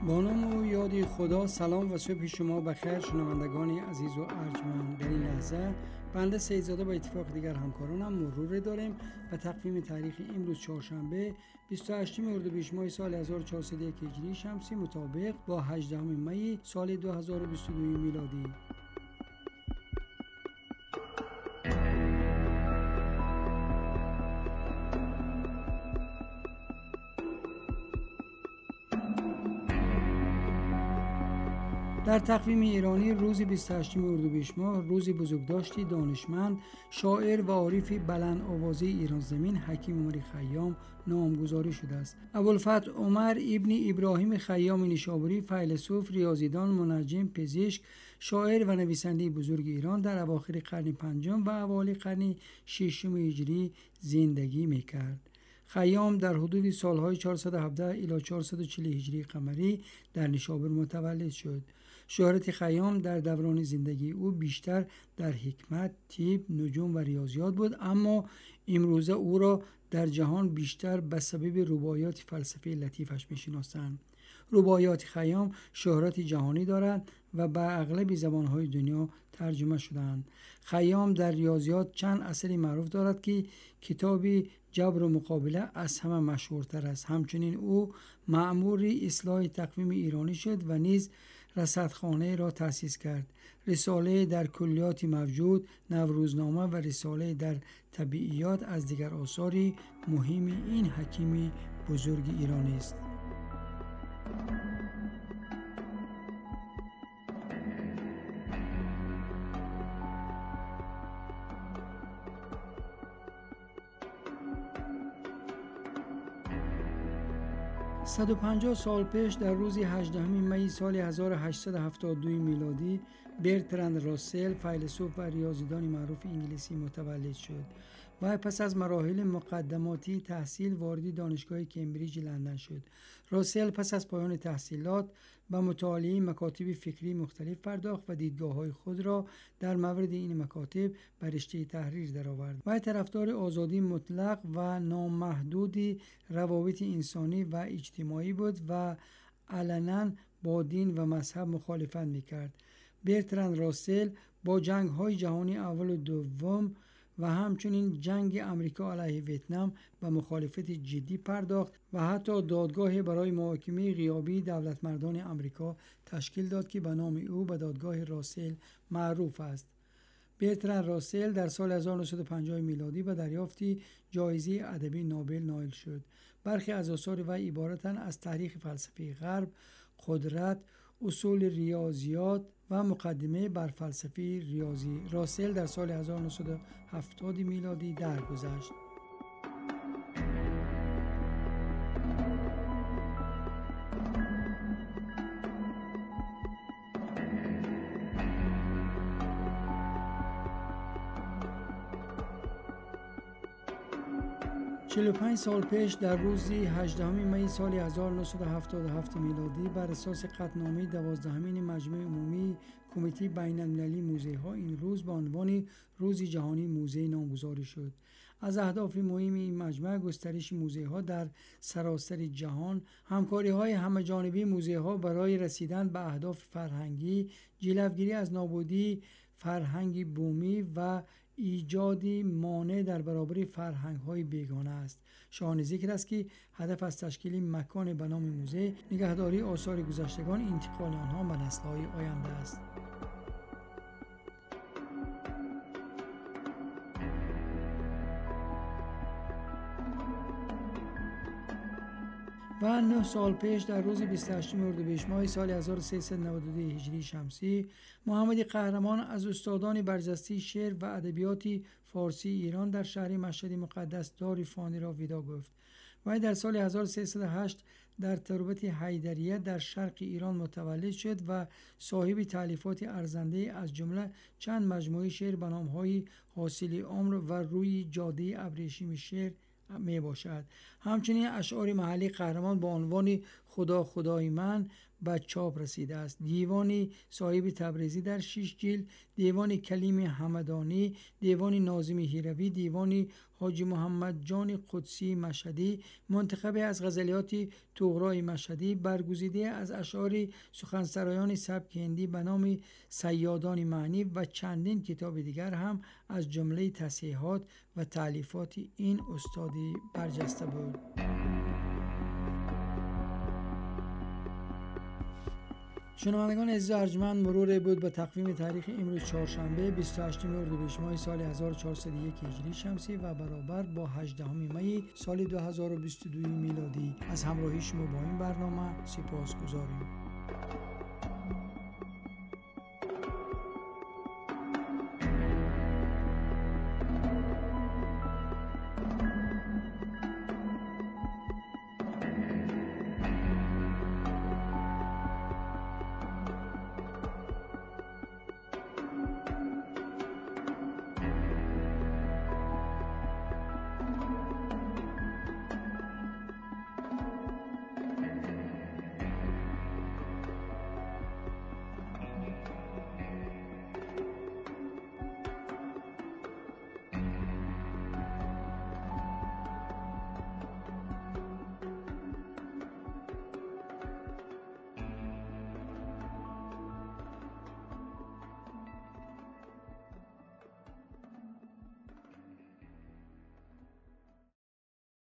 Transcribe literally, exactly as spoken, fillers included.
با نام و یاد خدا. سلام و صبح شما بخیر شنوندگان عزیز و ارجمند. در این لحظه بنده سیدزاده با اتفاق دیگر همکارانم مرور داریم و تقویم تاریخ امروز چهارشنبه بیست و هشتم اردیبهشت ماه سال هزار و چهارصد و یک هجری شمسی مطابق با هجدهم می سال دو هزار و بیست و دو میلادی. در تقویم ایرانی روز بیست و هشتم اردیبهشت ماه روزی بزرگداشتی دانشمند، شاعر و عارف بلند آوازه ایران زمین حکیم عمر خیام نامگذاری شده است. ابوالفتح عمر ابن ابراهیم خیام نیشابوری، فیلسوف، ریاضیدان، منجم، پزشک، شاعر و نویسنده بزرگ ایران در اواخر قرن پنجم و اوایل قرن ششم هجری زندگی می‌کرد. خیام در حدود سالهای چهارصد و هفده الی چهارصد و چهل هجری قمری در نیشابور متولد شد. شهرت خیام در دوران زندگی او بیشتر در حکمت، طب، نجوم و ریاضیات بود، اما امروزه او را در جهان بیشتر به سبب رباعیات فلسفی لطیفش می‌شناسند. رباعیات خیام شهرت جهانی دارند و به اغلب زبان‌های دنیا ترجمه شده‌اند. خیام در ریاضیات چند اثر معروف دارد که کتاب جبر و مقابله از همه مشهورتر است. همچنین او مأمور اصلاح تقویم ایرانی شد و نیز رصدخانه را تأسیس کرد. رساله در کلیات موجود، نوروزنامه و رساله در طبیعیات از دیگر آثار مهم این حکیم بزرگ ایرانی است. صد و پنجاه سال پیش در روز هجدهم می سال هزار و هشتصد و هفتاد و دو میلادی برتراند راسل، فیلسوف و ریاضیدان معروف انگلیسی متولد شد. و پس از مراحل مقدماتی تحصیل وارد دانشگاه کمبریج لندن شد. راسل پس از پایان تحصیلات به مطالعه مکاتب فکری مختلف پرداخت و دیدگاه‌های خود را در مورد این مکاتب به رشته تحریر درآورد. و طرفدار آزادی مطلق و نامحدود روابط انسانی و اجتماعی بود و علنا با دین و مذهب مخالفت می‌کرد. برتراند راسل با جنگ‌های جهانی اول و دوم و همچنین جنگ امریکا علیه ویتنام به مخالفت جدی پرداخت و حتی دادگاه برای محاکمه غیابی دولتمردان امریکا تشکیل داد که به نام او به دادگاه راسل معروف است. برتراند راسل در سال هزار و نهصد و پنجاه میلادی به دریافت جایزه ادبی نوبل نائل شد. برخی از آثار وی عبارتند از تاریخ فلسفه غرب، قدرت، اصول ریاضیات و مقدمه بر فلسفه ریاضی. راسل در سال هزار و نهصد و هفتاد میلادی درگذشت. چهل و پنج سال پیش در روز هجدهم می سال هزار و نهصد و هفتاد و هفت میلادی بر اساس قطعنامه دوازدهمین مجمع عمومی کمیته بین المللی موزه ها این روز به عنوان روز جهانی موزه نامگذاری شد. از اهداف مهم این مجمع گسترش موزه ها در سراسر جهان، همکاری های همه جانبه موزه ها برای رسیدن به اهداف فرهنگی، جلوگیری از نابودی فرهنگ بومی و ایجاد مانع در برابر فرهنگ‌های بیگانه است. شایان ذکر است که هدف از تشکیل مکان به نام موزه نگهداری آثار گذشتگان، انتقال آنها به نسل‌های آینده است. و نه سال پیش در روز بیست و هشتم اردیبهشت ماه سال هزار و سیصد و نود و دو هجری شمسی محمد قهرمان از استادان برجسته شعر و ادبیات فارسی ایران در شهر مشهد مقدس دار فانی را ودا گفت. و در سال هزار و سیصد و هشت در تربت حیدریه در شرق ایران متولد شد و صاحب تالیفات ارزنده از جمله چند مجموعه شعر به نام‌های حاصل عمر و روی جاده ابریشم شعر می باشد. همچنین اشعار محلی قهرمان با عنوان خدا خدای من، به چاپ رسیده است. دیوان صاحب تبریزی در شش جلد، دیوان کلیم همدانی، دیوان ناظم هیروی، دیوان حاجی محمد جان قدسی مشهدی، منتخب از غزلیات طغرای مشهدی، برگزیده از اشعار سخنسرایان سبک هندی به نام صیادان معنی و چندین کتاب دیگر هم از جمله تصحیحات و تألیفات این استاد برجسته بود. شنوندگان عزیز ارجمند، مرور بود به تقویم تاریخ امروز چهارشنبه بیست و هشتم اردیبهشت ماه سال هزار و چهارصد و یک هجری شمسی و برابر با هجدهم می سال دو هزار و بیست و دو میلادی. از همراهی شما با این برنامه سپاسگزاریم.